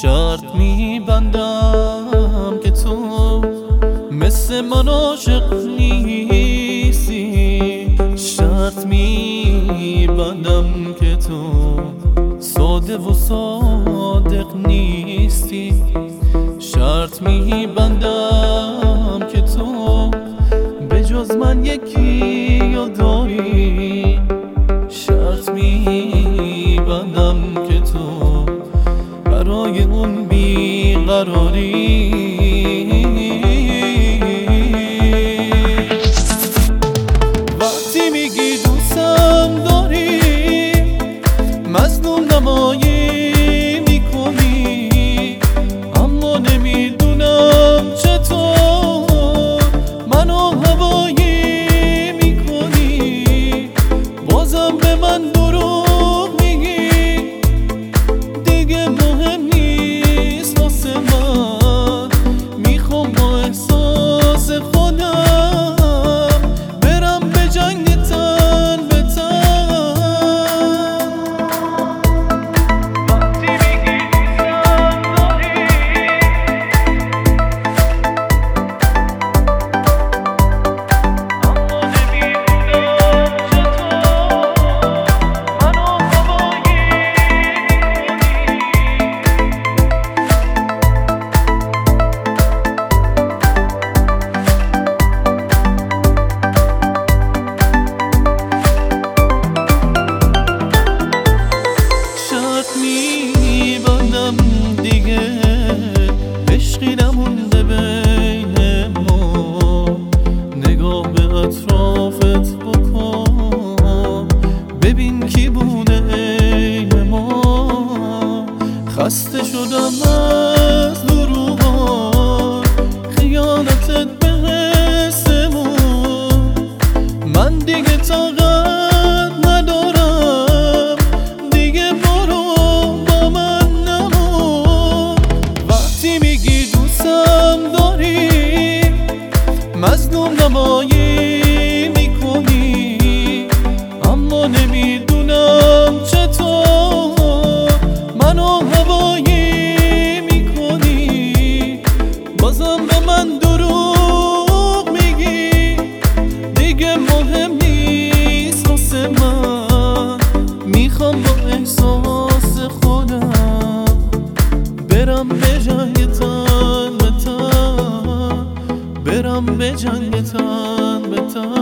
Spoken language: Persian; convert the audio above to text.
شرط میبندم که تو مثل من عاشق نیستی. شرط میبندم که تو ساده و صادق نیستی. شرط میبندم که تو به جز من یکی داری. شرط میبندم که تو برای اون بیقراری. وقتی میگی دوستم داری مظلوم نمایی میکنی، اما نمیدونم چطور منو هوایی میکنی. بازم به من دروغ میگی، دیگه مهم نیست واسه من. میخوام با احساس خودم برم به جنگ تن به تن. وقتی میگی دوستم داری اما نمیدونم چطور منو هوایی میبندم دیگه عشقی نمونده بین ما. نگاه به اطرافت بکن ببین کی بوده عین ما. خسته شدم از دروغات، خیانتت به حسمون. من دیگه طاقت ندارم، دیگه برو با من نمون. وقتی میگی دوستم داری مظلوم نمایی میکنی، اما نمیدونم چطور منو هوایی میکنی. بازم به من دروغ میگی، دیگه مهم نیست واسه من. میخوام با احساس خودم برم به جنگ تن به تن، برم به جنگ تن به تن.